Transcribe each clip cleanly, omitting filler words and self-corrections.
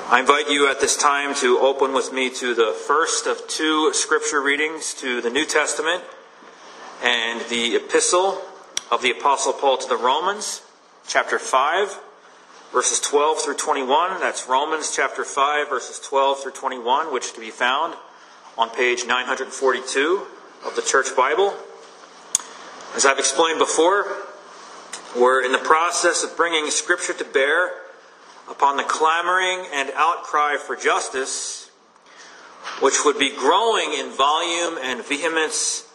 I invite you at this time to open with me to the first of two scripture readings to the New Testament and the epistle of the Apostle Paul to the Romans, chapter 5, verses 12 through 21. That's Romans chapter 5, verses 12 through 21, which is to be found on page 942 of the Church Bible. As I've explained before, we're in the process of bringing Scripture to bear upon the clamoring and outcry for justice, which would be growing in volume and vehemence,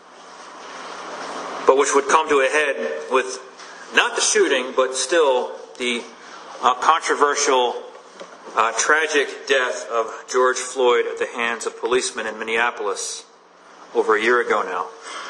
but which would come to a head with not the shooting, but still the controversial, tragic death of George Floyd at the hands of policemen in Minneapolis over a year ago now.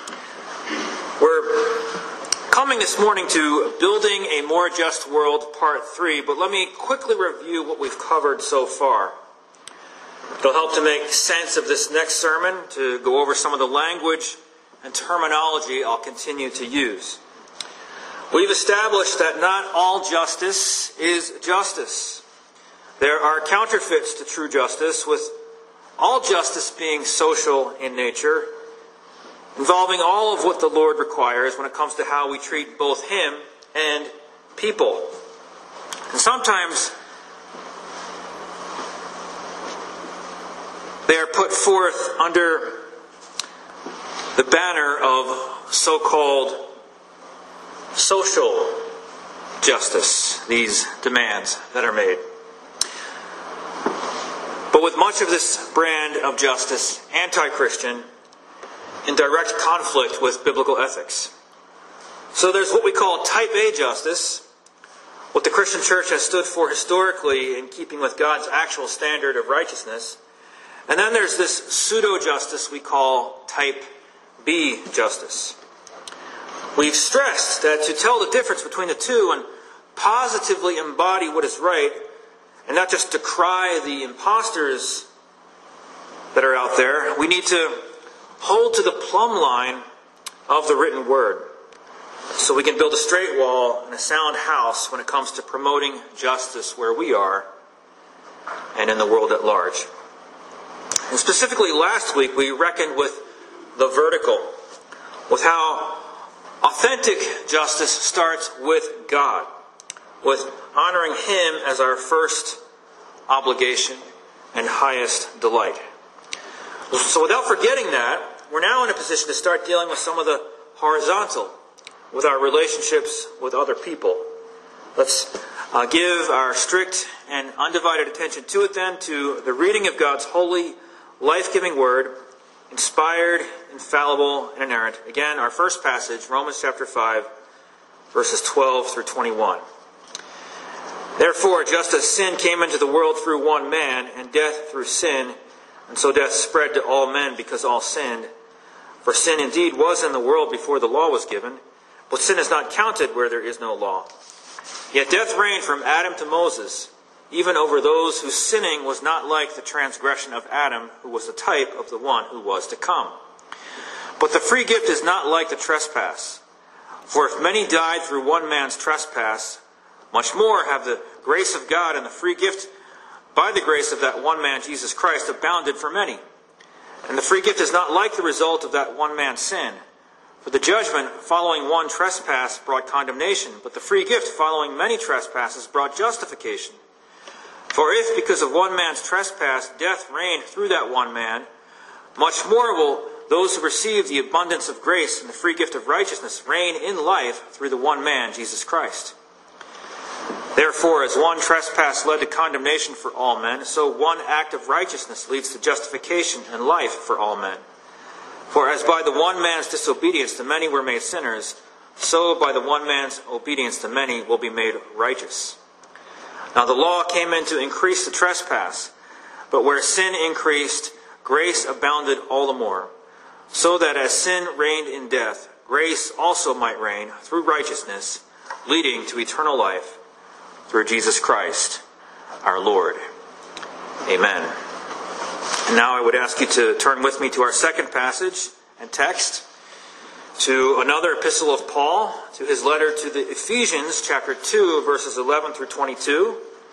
We're coming this morning to Building a More Just World, Part 3, but let me quickly review what we've covered so far. It'll help to make sense of this next sermon, to go over some of the language and terminology I'll continue to use. We've established that not all justice is justice. There are counterfeits to true justice, with all justice being social in nature, involving all of what the Lord requires when it comes to how we treat both Him and people. And sometimes they are put forth under the banner of so-called social justice, these demands that are made. But with much of this brand of justice anti-Christian, in direct conflict with biblical ethics. So there's what we call type A justice, what the Christian church has stood for historically in keeping with God's actual standard of righteousness. And then there's this pseudo-justice we call type B justice. We've stressed that to tell the difference between the two and positively embody what is right, and not just decry the imposters that are out there, we need to hold to the plumb line of the written word, so we can build a straight wall and a sound house when it comes to promoting justice where we are and in the world at large. And specifically last week we reckoned with the vertical, with how authentic justice starts with God, with honoring Him as our first obligation and highest delight. So without forgetting that, we're now in a position to start dealing with some of the horizontal, with our relationships with other people. Let's give our strict and undivided attention to it then, to the reading of God's holy, life-giving word, inspired, infallible, and inerrant. Again, our first passage, Romans chapter 5, verses 12 through 21. Therefore, just as sin came into the world through one man, and death through sin, and so death spread to all men because all sinned. For sin indeed was in the world before the law was given, but sin is not counted where there is no law. Yet death reigned from Adam to Moses, even over those whose sinning was not like the transgression of Adam, who was the type of the one who was to come. But the free gift is not like the trespass. For if many died through one man's trespass, much more have the grace of God and the free gift by the grace of that one man, Jesus Christ, abounded for many. And the free gift is not like the result of that one man's sin. For the judgment following one trespass brought condemnation, but the free gift following many trespasses brought justification. For if, because of one man's trespass, death reigned through that one man, much more will those who receive the abundance of grace and the free gift of righteousness reign in life through the one man, Jesus Christ. Therefore, as one trespass led to condemnation for all men, so one act of righteousness leads to justification and life for all men. For as by the one man's disobedience the many were made sinners, so by the one man's obedience the many will be made righteous. Now the law came in to increase the trespass, but where sin increased, grace abounded all the more, so that as sin reigned in death, grace also might reign through righteousness, leading to eternal life, through Jesus Christ, our Lord. Amen. And now I would ask you to turn with me to our second passage and text, to another epistle of Paul, to his letter to the Ephesians, chapter 2, verses 11 through 22.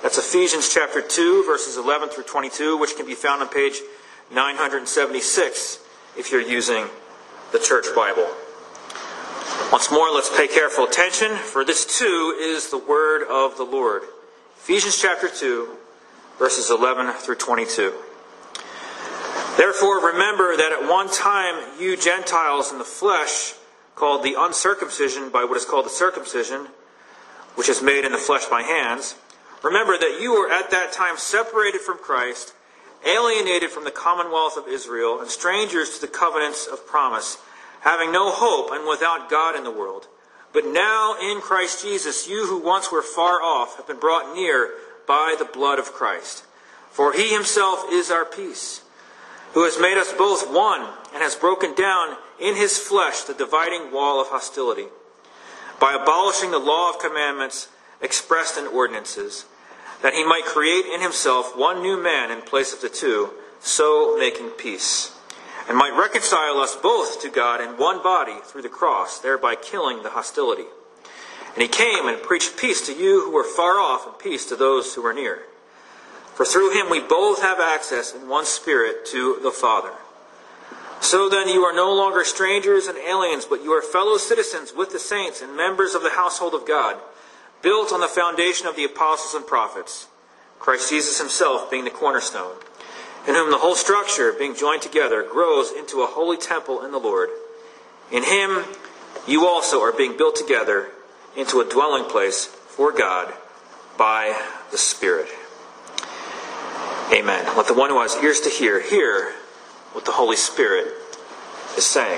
That's Ephesians chapter 2, verses 11 through 22, which can be found on page 976 if you're using the Church Bible. Once more, let's pay careful attention, for this too is the word of the Lord. Ephesians chapter 2, verses 11 through 22. Therefore, remember that at one time you Gentiles in the flesh, called the uncircumcision by what is called the circumcision, which is made in the flesh by hands, remember that you were at that time separated from Christ, alienated from the commonwealth of Israel, and strangers to the covenants of promise, having no hope and without God in the world. But now in Christ Jesus, you who once were far off have been brought near by the blood of Christ. For he himself is our peace, who has made us both one and has broken down in his flesh the dividing wall of hostility, by abolishing the law of commandments expressed in ordinances, that he might create in himself one new man in place of the two, so making peace, and might reconcile us both to God in one body through the cross, thereby killing the hostility. And he came and preached peace to you who were far off, and peace to those who were near. For through him we both have access in one Spirit to the Father. So then you are no longer strangers and aliens, but you are fellow citizens with the saints and members of the household of God, built on the foundation of the apostles and prophets, Christ Jesus himself being the cornerstone, in whom the whole structure, being joined together, grows into a holy temple in the Lord. In him you also are being built together into a dwelling place for God by the Spirit. Amen. Let the one who has ears to hear what the Holy Spirit is saying.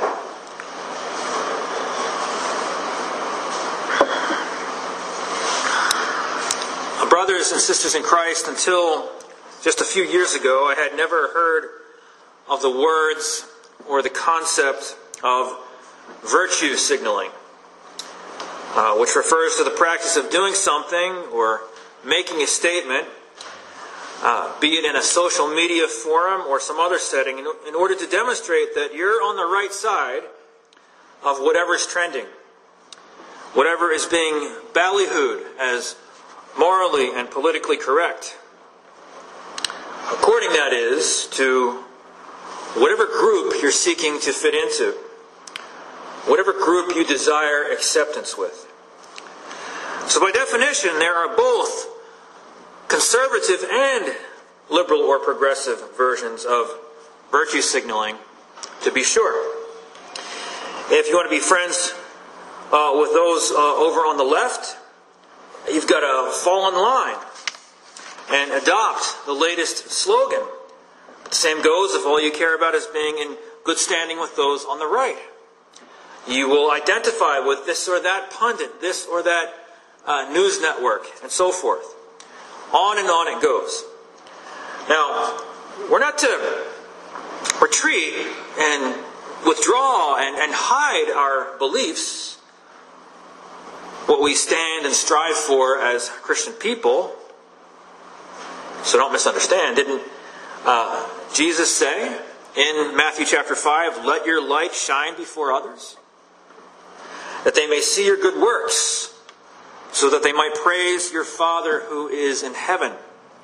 Brothers and sisters in Christ, until just a few years ago, I had never heard of the words or the concept of virtue signaling, which refers to the practice of doing something or making a statement, be it in a social media forum or some other setting, in order to demonstrate that you're on the right side of whatever is trending, whatever is being ballyhooed as morally and politically correct. According, that is, to whatever group you're seeking to fit into, whatever group you desire acceptance with. So by definition, there are both conservative and liberal or progressive versions of virtue signaling, to be sure. If you want to be friends with those over on the left, you've got to fall in line and adopt the latest slogan. The same goes if all you care about is being in good standing with those on the right. You will identify with this or that pundit, this or that news network, and so forth. On and on it goes. Now, we're not to retreat and withdraw and hide our beliefs, what we stand and strive for as Christian people. So don't misunderstand. Didn't Jesus say in Matthew chapter 5, "Let your light shine before others, that they may see your good works, so that they might praise your Father who is in heaven"?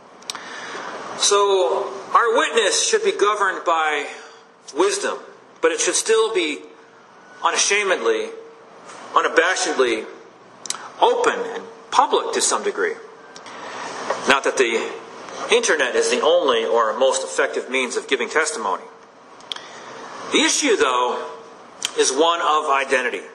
So our witness should be governed by wisdom, but it should still be unashamedly, unabashedly open and public to some degree. Not that the internet is the only or most effective means of giving testimony. The issue, though, is one of identity.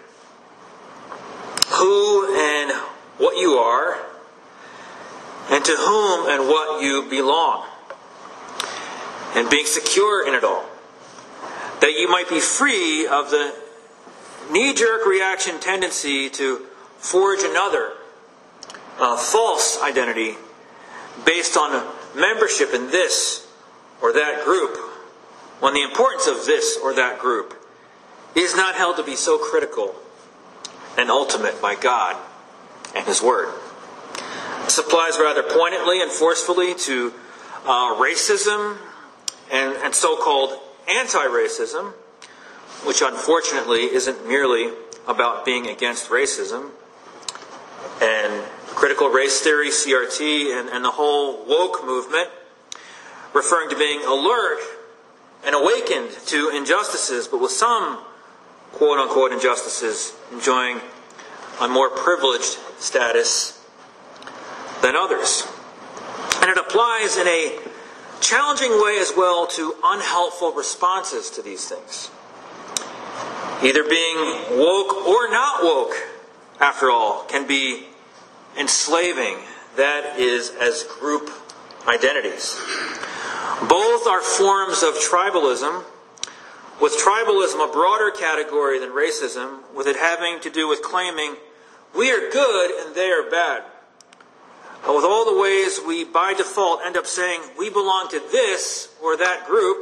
Who and what you are, and to whom and what you belong. And being secure in it all, that you might be free of the knee-jerk reaction tendency to forge another false identity based on membership in this or that group, when the importance of this or that group is not held to be so critical and ultimate by God and His Word. This applies rather poignantly and forcefully to racism and so-called anti-racism, which unfortunately isn't merely about being against racism and critical race theory, CRT, and the whole woke movement, referring to being alert and awakened to injustices, but with some quote-unquote injustices enjoying a more privileged status than others. And it applies in a challenging way as well to unhelpful responses to these things. Either being woke or not woke, after all, can be enslaving. That is, as group identities. Both are forms of tribalism, with tribalism a broader category than racism, with it having to do with claiming we are good and they are bad. With all the ways we by default end up saying we belong to this or that group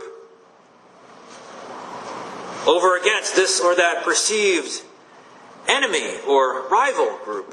over against this or that perceived enemy or rival group.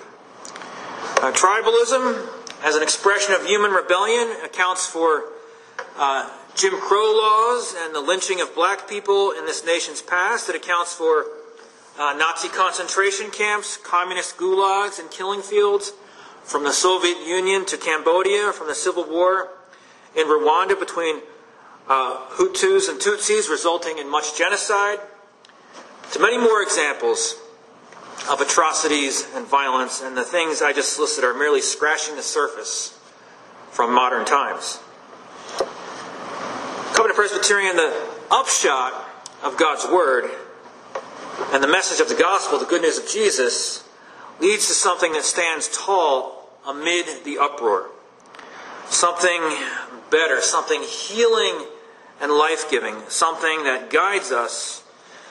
Tribalism, as an expression of human rebellion, accounts for Jim Crow laws and the lynching of black people in this nation's past. It accounts for Nazi concentration camps, communist gulags and killing fields, from the Soviet Union to Cambodia, from the Civil War in Rwanda between Hutus and Tutsis, resulting in much genocide, to many more examples of atrocities and violence, and the things I just listed are merely scratching the surface from modern times. Covenant Presbyterian, the upshot of God's Word and the message of the gospel, the good news of Jesus, leads to something that stands tall amid the uproar. Something better, something healing and life-giving, something that guides us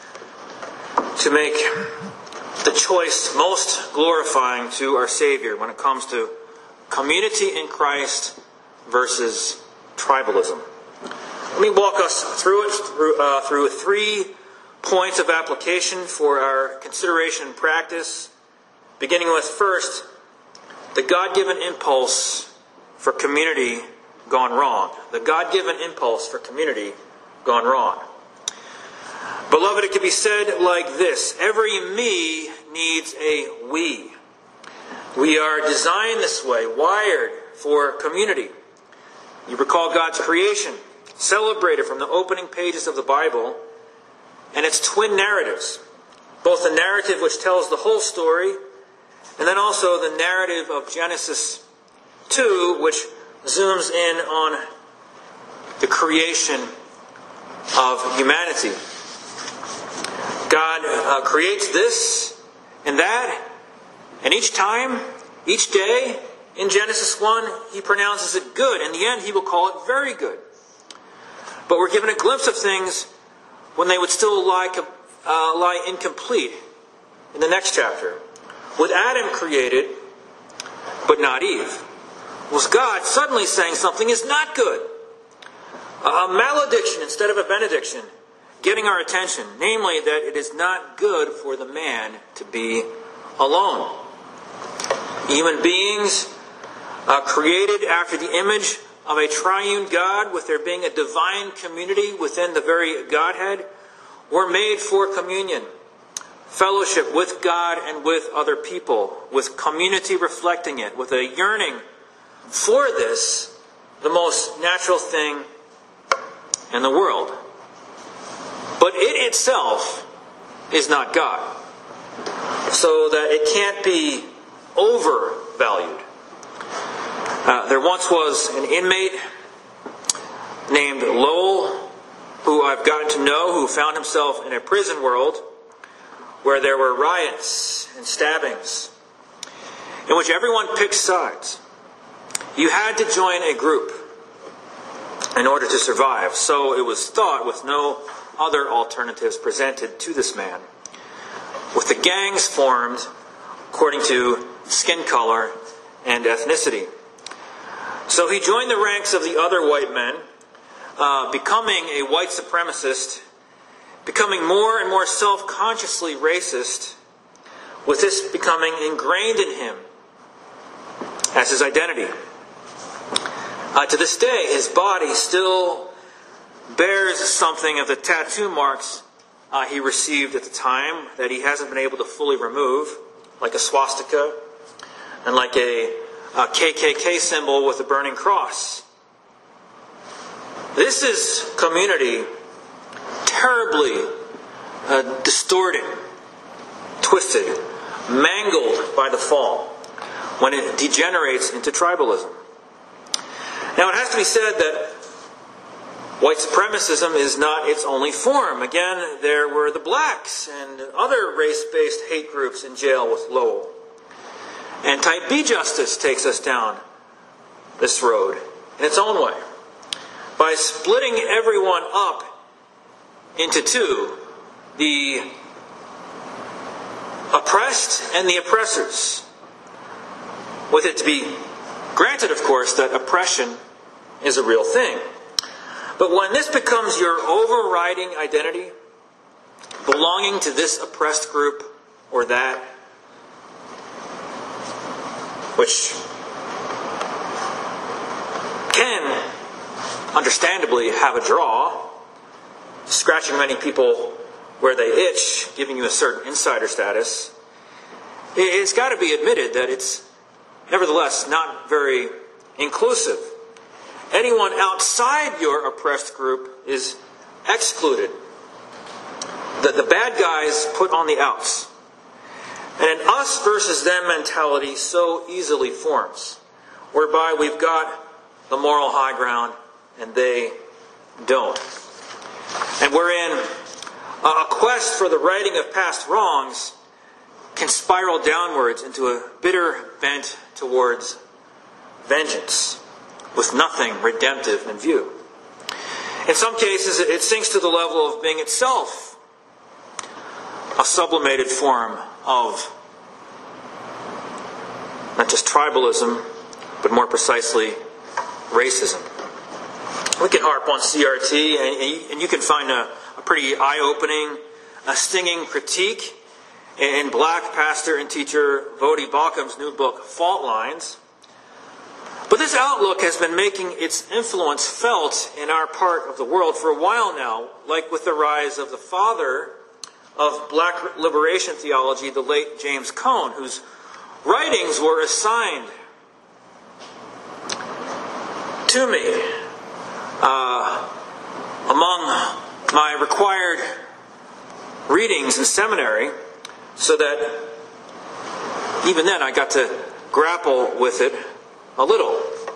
to make the choice most glorifying to our Savior when it comes to community in Christ versus tribalism. Let me walk us through it, through 3 points of application for our consideration and practice, beginning with, first, the God-given impulse for community gone wrong. The God-given impulse for community gone wrong. Beloved, it can be said like this: every me needs a we. We are designed this way, wired for community. You recall God's creation, celebrated from the opening pages of the Bible, and its twin narratives. Both the narrative which tells the whole story, and then also the narrative of Genesis 2, which zooms in on creation of humanity. God creates this and that, and each time, each day, in Genesis 1, He pronounces it good. In the end, He will call it very good. But we're given a glimpse of things when they would still lie incomplete in the next chapter. With Adam created, but not Eve, was God suddenly saying something is not good. A malediction instead of a benediction, getting our attention, namely that it is not good for the man to be alone. Human beings created after the image of a triune God, with there being a divine community within the very Godhead, were made for communion, fellowship with God and with other people, with community reflecting it, with a yearning for this, the most natural thing in the world. But it itself is not God, so that it can't be overvalued. There once was an inmate named Lowell, who I've gotten to know, who found himself in a prison world where there were riots and stabbings, in which everyone picked sides. You had to join a group in order to survive, so it was thought, with no other alternatives presented to this man, with the gangs formed according to skin color and ethnicity. So he joined the ranks of the other white men, becoming a white supremacist, becoming more and more self-consciously racist, with this becoming ingrained in him as his identity. To this day, his body still bears something of the tattoo marks he received at the time that he hasn't been able to fully remove, like a swastika and like a KKK symbol with a burning cross. This is community terribly distorted, twisted, mangled by the fall when it degenerates into tribalism. Now, it has to be said that white supremacism is not its only form. Again, there were the blacks and other race-based hate groups in jail with Lowell. And Type B justice takes us down this road in its own way by splitting everyone up into two, the oppressed and the oppressors. With it to be granted, of course, that oppression is a real thing. But when this becomes your overriding identity, belonging to this oppressed group or that, which can understandably have a draw, scratching many people where they itch, giving you a certain insider status, it's got to be admitted that it's nevertheless not very inclusive. Anyone outside your oppressed group is excluded. The bad guys put on the outs. And an us versus them mentality so easily forms, whereby we've got the moral high ground and they don't. And wherein a quest for the righting of past wrongs can spiral downwards into a bitter bent towards vengeance, with nothing redemptive in view. In some cases, it sinks to the level of being itself a sublimated form of not just tribalism, but more precisely, racism. We can harp on CRT, and you can find a pretty eye-opening, a stinging critique in Black pastor and teacher Voddie Baucham's new book, Fault Lines. But this outlook has been making its influence felt in our part of the world for a while now, like with the rise of the father of black liberation theology, the late James Cone, whose writings were assigned to me among my required readings in seminary, so that even then I got to grapple with it a little.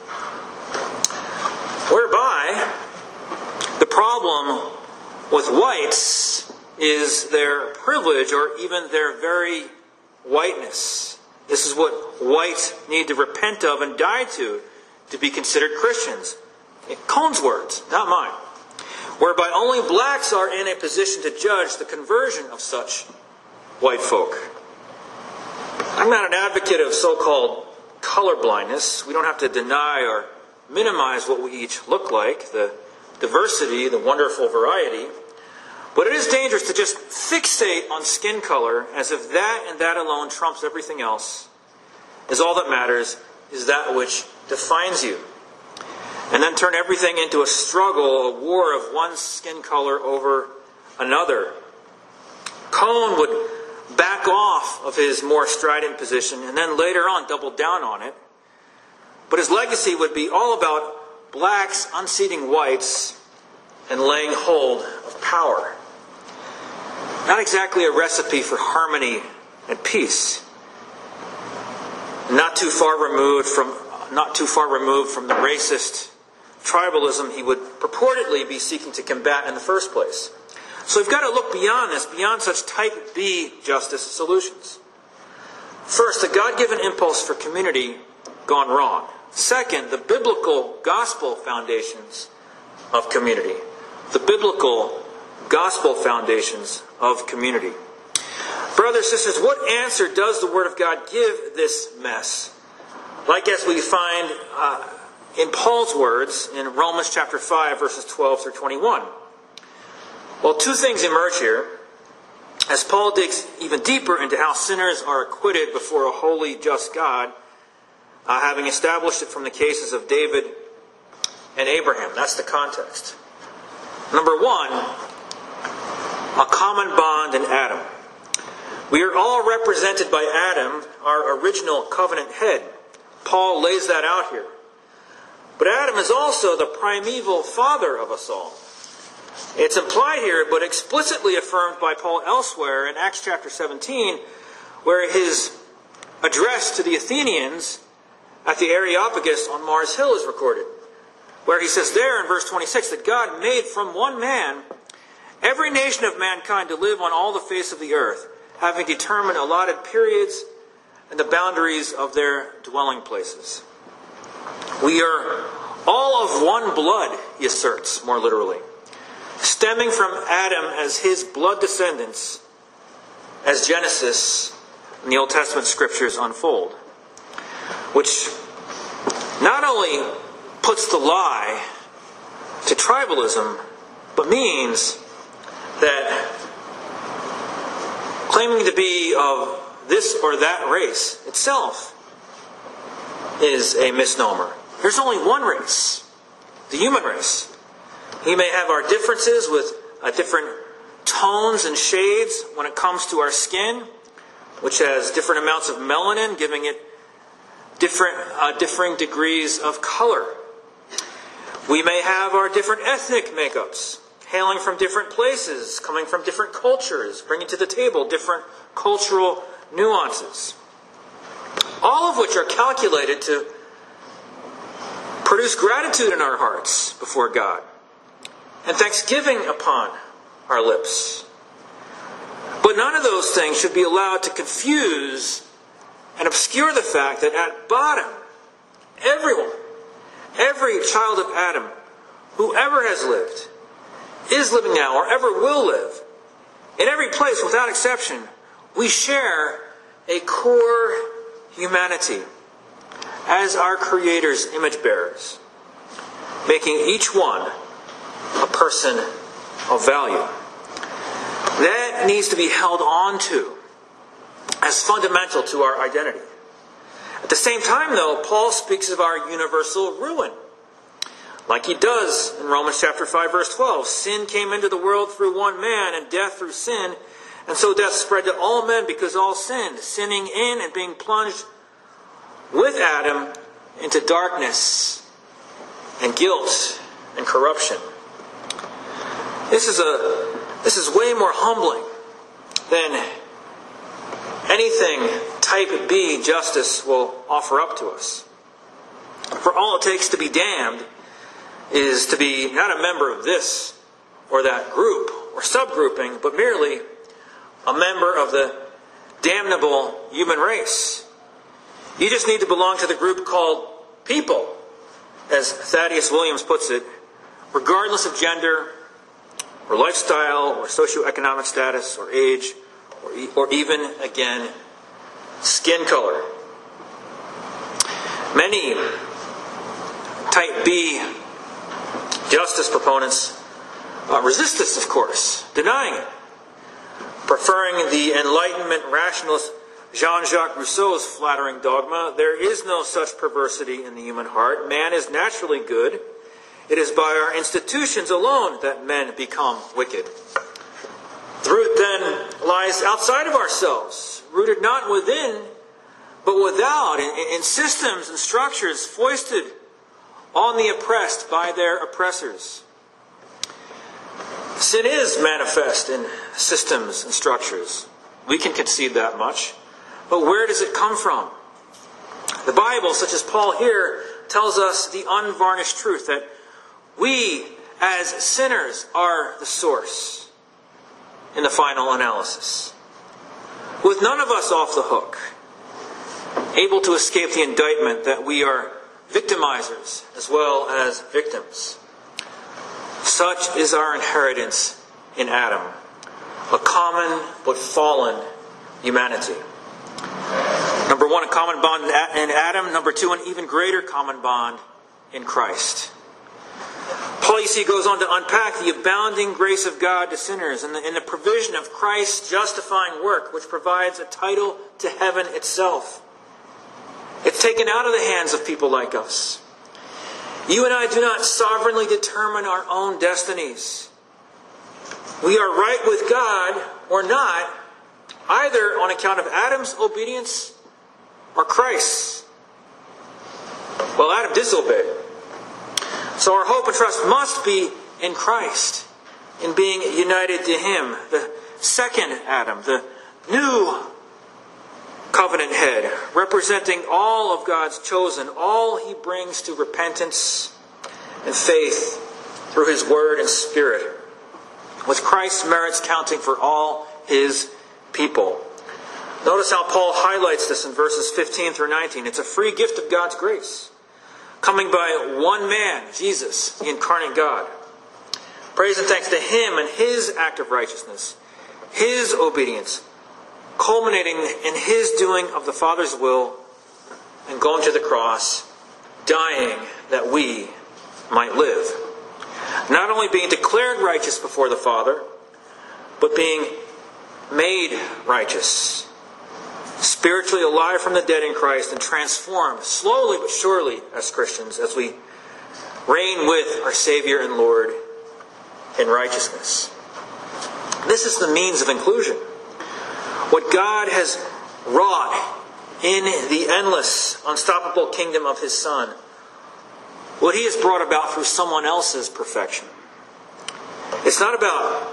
Whereby, the problem with whites is their privilege or even their very whiteness. This is what whites need to repent of and die to be considered Christians. Cone's words, not mine. Whereby only blacks are in a position to judge the conversion of such white folk. I'm not an advocate of so-called colorblindness. We don't have to deny or minimize what we each look like, the diversity, the wonderful variety. But it is dangerous to just fixate on skin color as if that and that alone trumps everything else, as all that matters is that which defines you. And then turn everything into a struggle, a war of one skin color over another. Cone would back off of his more strident position and then later on double down on it. But his legacy would be all about blacks unseating whites and laying hold of power. Not exactly a recipe for harmony and peace. Not too far removed from the racist tribalism he would purportedly be seeking to combat in the first place. So we've got to look beyond this, beyond such type B justice solutions. First, the God-given impulse for community gone wrong. Second, the biblical gospel foundations of community. The biblical gospel foundations of community. Brothers, sisters, what answer does the Word of God give this mess? Like as we find in Paul's words in Romans chapter 5, verses 12 through 21. Well, two things emerge here as Paul digs even deeper into how sinners are acquitted before a holy, just God, having established it from the cases of David and Abraham. That's the context. Number one, a common bond in Adam. We are all represented by Adam, our original covenant head, Paul lays that out here. But Adam is also the primeval father of us all. It's implied here, but explicitly affirmed by Paul elsewhere in Acts chapter 17, where his address to the Athenians at the Areopagus on Mars Hill is recorded, where he says there in verse 26 that God made from one man every nation of mankind to live on all the face of the earth, having determined allotted periods and the boundaries of their dwelling places. We are all of one blood, he asserts, more literally, stemming from Adam as his blood descendants, as Genesis and the Old Testament scriptures unfold. Which not only puts the lie to tribalism, but means that claiming to be of this or that race itself is a misnomer. There's only one race, the human race. We may have our differences with different tones and shades when it comes to our skin, which has different amounts of melanin, giving it differing degrees of color. We may have our different ethnic makeups, hailing from different places, coming from different cultures, bringing to the table different cultural nuances. All of which are calculated to produce gratitude in our hearts before God and thanksgiving upon our lips. But none of those things should be allowed to confuse and obscure the fact that at bottom, everyone, every child of Adam, whoever has lived, is living now, or ever will live, in every place without exception, we share a core humanity as our Creator's image bearers, making each one a person of value. That needs to be held on to as fundamental to our identity. At the same time, though, Paul speaks of our universal ruin. Like he does in Romans chapter 5, verse 12. Sin came into the world through one man, and death through sin. And so death spread to all men because all sinned, sinning in and being plunged with Adam into darkness and guilt and corruption. This is way more humbling than anything type B justice will offer up to us. For all it takes to be damned is to be not a member of this or that group or subgrouping, but merely a member of the damnable human race. You just need to belong to the group called people, as Thaddeus Williams puts it, regardless of gender or lifestyle or socioeconomic status or age or even, again, skin color. Many type B justice proponents resist this, of course, denying it, preferring the Enlightenment rationalist Jean-Jacques Rousseau's flattering dogma: there is no such perversity in the human heart. Man is naturally good. It is by our institutions alone that men become wicked. The root then lies outside of ourselves, rooted not within, but without, in systems and structures foisted on the oppressed by their oppressors. Sin is manifest in systems and structures. We can concede that much. But where does it come from? The Bible, such as Paul here, tells us the unvarnished truth that we, as sinners, are the source in the final analysis. With none of us off the hook, able to escape the indictment that we are victimizers as well as victims. Such is our inheritance in Adam, a common but fallen humanity. Number one, a common bond in Adam. Number two, an even greater common bond in Christ. Paul, you see, goes on to unpack the abounding grace of God to sinners and the provision of Christ's justifying work, which provides a title to heaven itself. It's taken out of the hands of people like us. You and I do not sovereignly determine our own destinies. We are right with God or not, either on account of Adam's obedience or Christ's. Well, Adam disobeyed. So our hope and trust must be in Christ, in being united to Him, the second Adam, the new covenant head, representing all of God's chosen, all He brings to repentance and faith through His Word and Spirit, with Christ's merits counting for all His people. Notice how Paul highlights this in verses 15 through 19. It's a free gift of God's grace, coming by one man, Jesus, the incarnate God. Praise and thanks to Him and His act of righteousness, His obedience, culminating in His doing of the Father's will and going to the cross, dying that we might live. Not only being declared righteous before the Father, but being made righteous, spiritually alive from the dead in Christ and transformed slowly but surely as Christians as we reign with our Savior and Lord in righteousness. This is the means of inclusion. What God has wrought in the endless, unstoppable kingdom of His Son, what He has brought about through someone else's perfection. It's not about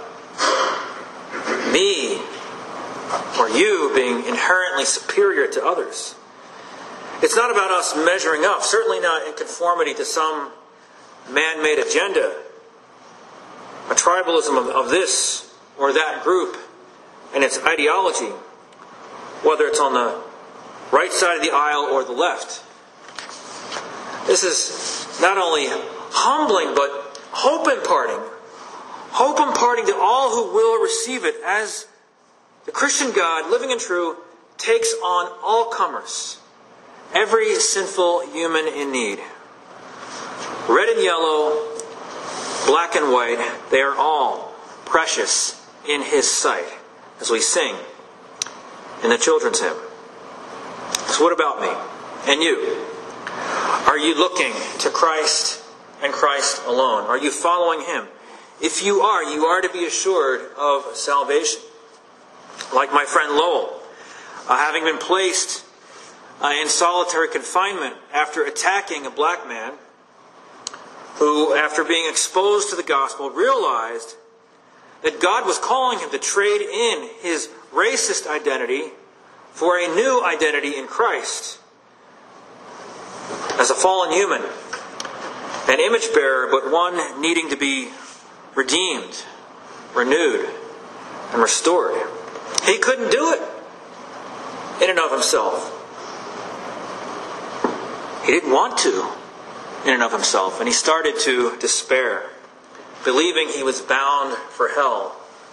me or you being inherently superior to others. It's not about us measuring up, certainly not in conformity to some man-made agenda, a tribalism of this or that group and its ideology, whether it's on the right side of the aisle or the left. This is not only humbling, but hope imparting. Hope imparting to all who will receive it, as the Christian God, living and true, takes on all comers, every sinful human in need. Red and yellow, black and white, they are all precious in His sight, as we sing in the children's hymn. So what about me and you? Are you looking to Christ and Christ alone? Are you following Him? If you are to be assured of salvation. Like my friend Lowell, having been placed in solitary confinement after attacking a black man who, after being exposed to the gospel, realized that God was calling him to trade in his racist identity for a new identity in Christ. As a fallen human, an image bearer, but one needing to be redeemed, renewed, and restored. He couldn't do it in and of himself. He didn't want to in and of himself, and he started to despair, believing he was bound for hell.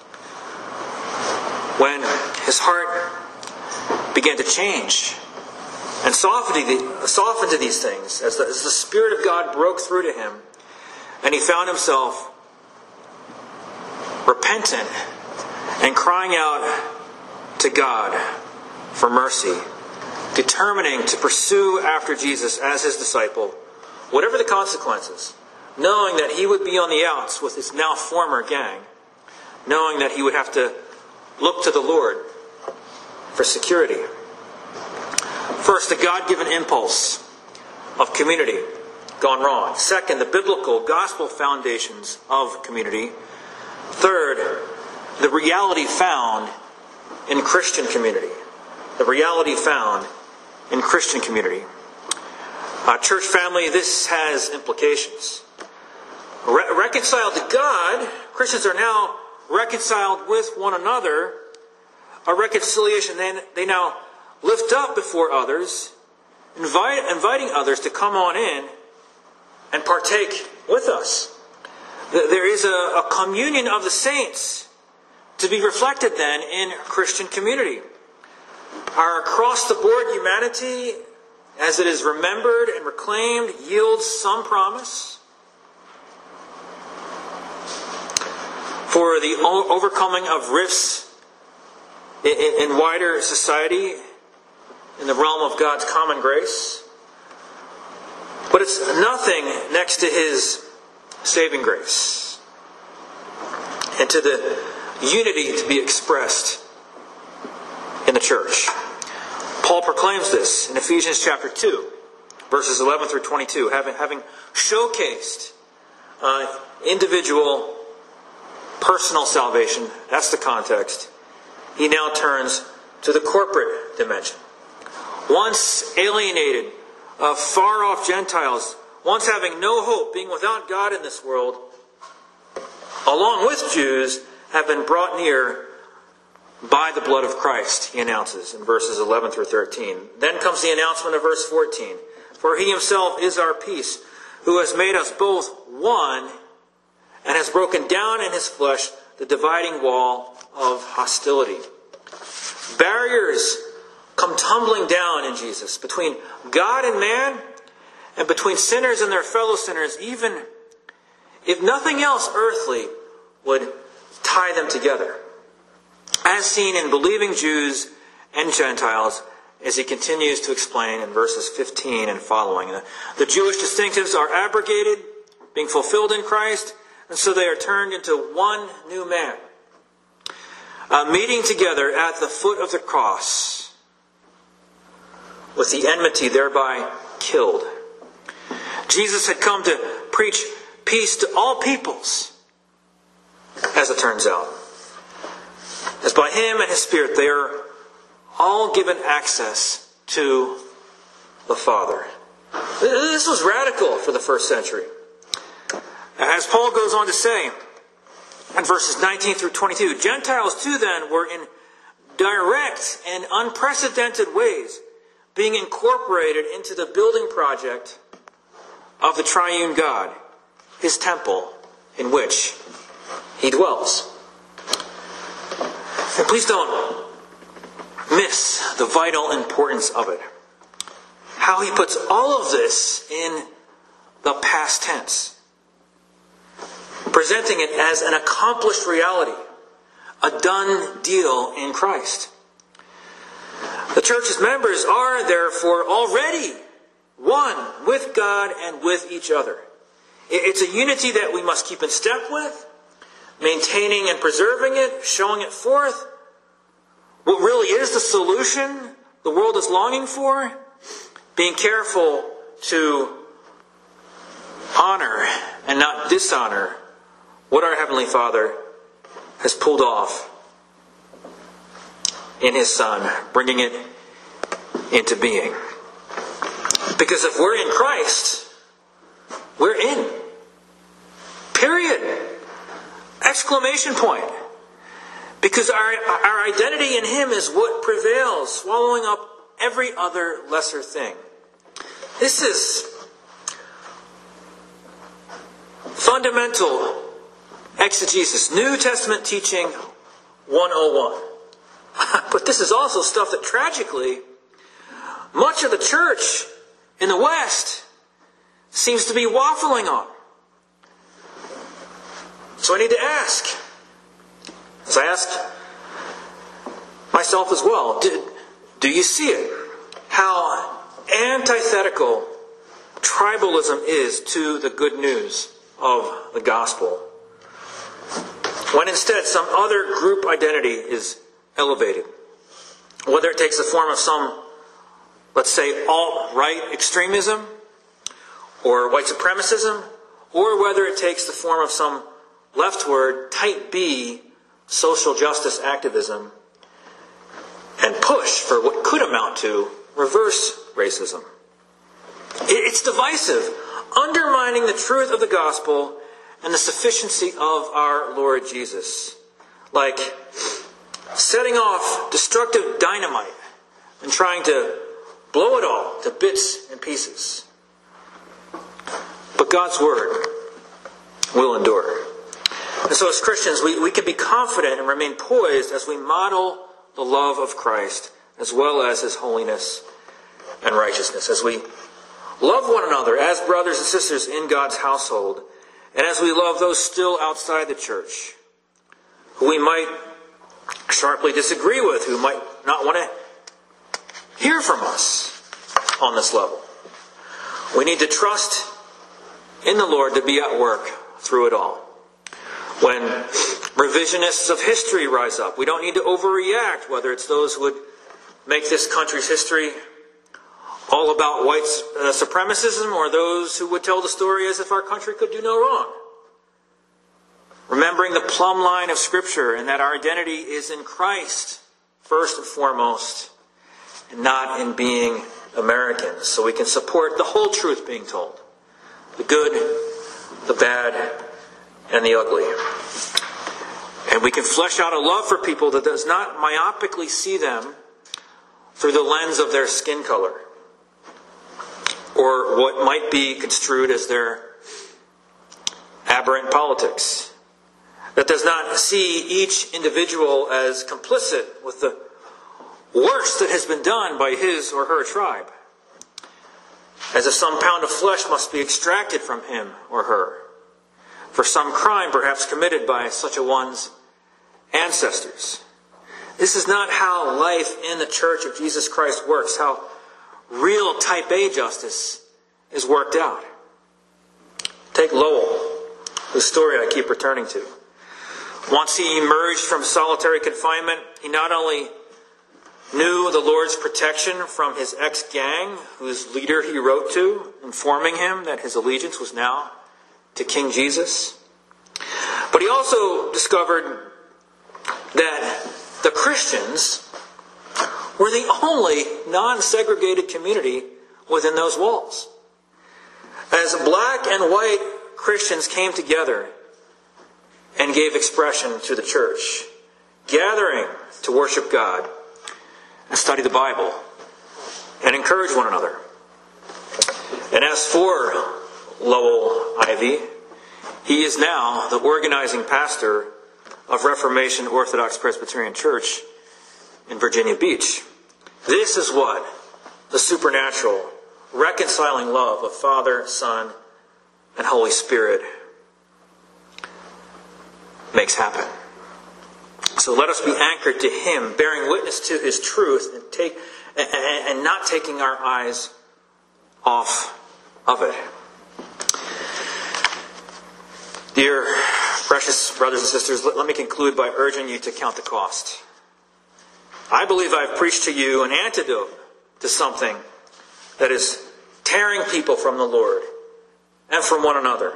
When his heart began to change and soften to these things, as the Spirit of God broke through to him, and he found himself repentant and crying out to God for mercy, determining to pursue after Jesus as His disciple, whatever the consequences, knowing that he would be on the outs with his now former gang, knowing that he would have to look to the Lord for security. First, the God-given impulse of community gone wrong. Second, the biblical gospel foundations of community. Third, the reality found in Christian community. The reality found in Christian community. Church family, this has implications. Reconciled to God, Christians are now reconciled with one another. A reconciliation they now lift up before others, inviting others to come on in and partake with us. There is a communion of the saints to be reflected then in Christian community. Our across-the-board humanity, as it is remembered and reclaimed, yields some promise for the overcoming of rifts in wider society in the realm of God's common grace. But it's nothing next to His saving grace and to the unity to be expressed in the church. Paul proclaims this in Ephesians chapter 2, verses 11 through 22, having showcased individual personal salvation, that's the context, he now turns to the corporate dimension. Once alienated, far-off Gentiles, once having no hope, being without God in this world, along with Jews, have been brought near by the blood of Christ, he announces in verses 11 through 13. Then comes the announcement of verse 14. For he himself is our peace, who has made us both one and has broken down in his flesh the dividing wall of hostility. Barriers come tumbling down in Jesus between God and man, and between sinners and their fellow sinners, even if nothing else earthly would tie them together. As seen in believing Jews and Gentiles, as he continues to explain in verses 15 and following. The Jewish distinctives are abrogated, being fulfilled in Christ, and so they are turned into one new man, meeting together at the foot of the cross, with the enmity thereby killed. Jesus had come to preach peace to all peoples, as it turns out. As by him and his Spirit they are all given access to the Father. This was radical for the first century. As Paul goes on to say in verses 19 through 22, Gentiles too then were in direct and unprecedented ways being incorporated into the building project of the triune God, his temple in which he dwells. And please don't miss the vital importance of it. How he puts all of this in the past tense, presenting it as an accomplished reality, a done deal in Christ. The church's members are therefore already one with God and with each other. It's a unity that we must keep in step with, maintaining and preserving it, showing it forth. What really is the solution the world is longing for? Being careful to honor and not dishonor what our Heavenly Father has pulled off in His Son, bringing it into being. Because if we're in Christ, we're in. Period. Exclamation point. Because our identity in Him is what prevails, swallowing up every other lesser thing. This is fundamental exegesis, New Testament teaching 101. But this is also stuff that tragically, much of the church in the West seems to be waffling on. So I need to ask, as I ask myself as well, do you see it? How antithetical tribalism is to the good news of the gospel, when instead some other group identity is elevated. Whether it takes the form of some, let's say, alt-right extremism, or white supremacism, or whether it takes the form of some leftward, type B, social justice activism, and push for what could amount to reverse racism. It's divisive, undermining the truth of the gospel and the sufficiency of our Lord Jesus. Like setting off destructive dynamite and trying to blow it all to bits and pieces. But God's Word will endure. And so as Christians, we can be confident and remain poised as we model the love of Christ, as well as His holiness and righteousness. As we love one another as brothers and sisters in God's household, and as we love those still outside the church, who we might sharply disagree with, who might not want to hear from us on this level. We need to trust in the Lord to be at work through it all. When revisionists of history rise up, we don't need to overreact, whether it's those who would make this country's history all about white supremacism, or those who would tell the story as if our country could do no wrong. Remembering the plumb line of Scripture and that our identity is in Christ, first and foremost, and not in being Americans. So we can support the whole truth being told. The good, the bad, and the ugly. And we can flesh out a love for people that does not myopically see them through the lens of their skin color, or what might be construed as their aberrant politics. That does not see each individual as complicit with the worst that has been done by his or her tribe, as if some pound of flesh must be extracted from him or her for some crime perhaps committed by such a one's ancestors. This is not how life in the Church of Jesus Christ works, how real type A justice is worked out. Take Lowell, the story I keep returning to. Once he emerged from solitary confinement, he not only knew the Lord's protection from his ex-gang, whose leader he wrote to, informing him that his allegiance was now to King Jesus, but he also discovered that the Christians were the only non-segregated community within those walls. As black and white Christians came together and gave expression to the church, gathering to worship God and study the Bible and encourage one another. And as for Lowell Ivy, he is now the organizing pastor of Reformation Orthodox Presbyterian Church in Virginia Beach. This is what the supernatural, reconciling love of Father, Son, and Holy Spirit makes happen. So let us be anchored to Him, bearing witness to His truth, and not taking our eyes off of it. Dear precious brothers and sisters, let me conclude by urging you to count the cost. I believe I've preached to you an antidote to something that is tearing people from the Lord and from one another.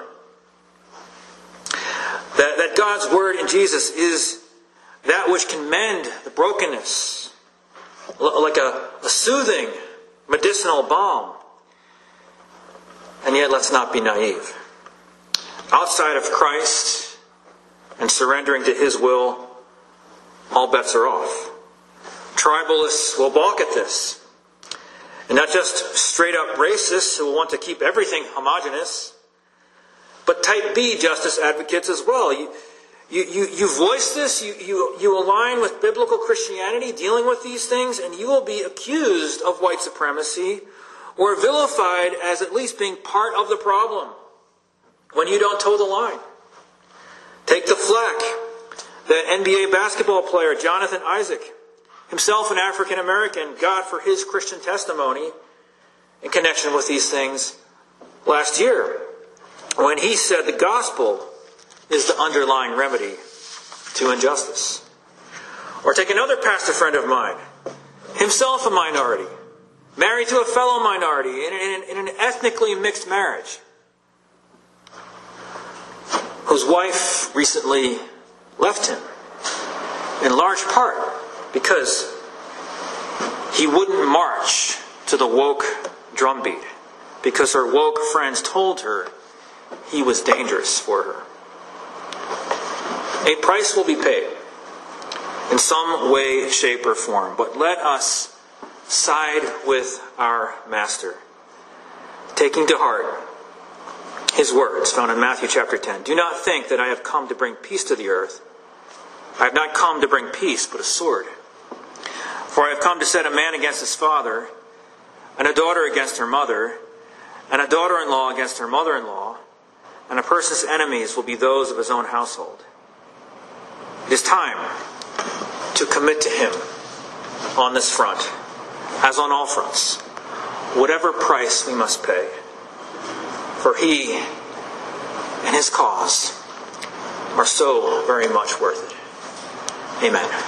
That God's Word in Jesus is that which can mend the brokenness, like a soothing medicinal balm. And yet let's not be naive. Outside of Christ and surrendering to His will, all bets are off. Tribalists will balk at this. And not just straight up racists who will want to keep everything homogeneous, but type B justice advocates as well. You voice this, you align with biblical Christianity dealing with these things, and you will be accused of white supremacy or vilified as at least being part of the problem when you don't toe the line. Take the flack that NBA basketball player Jonathan Isaac, himself an African American, got for his Christian testimony in connection with these things last year, when he said the gospel is the underlying remedy to injustice. Or take another pastor friend of mine, himself a minority, married to a fellow minority in an ethnically mixed marriage, whose wife recently left him, in large part because he wouldn't march to the woke drumbeat, because her woke friends told her he was dangerous for her. A price will be paid in some way, shape, or form, but let us side with our Master, taking to heart His words found in Matthew chapter 10. Do not think that I have come to bring peace to the earth. I have not come to bring peace, but a sword. For I have come to set a man against his father, and a daughter against her mother, and a daughter-in-law against her mother-in-law, and a person's enemies will be those of his own household. It is time to commit to Him on this front, as on all fronts, whatever price we must pay. For He and His cause are so very much worth it. Amen.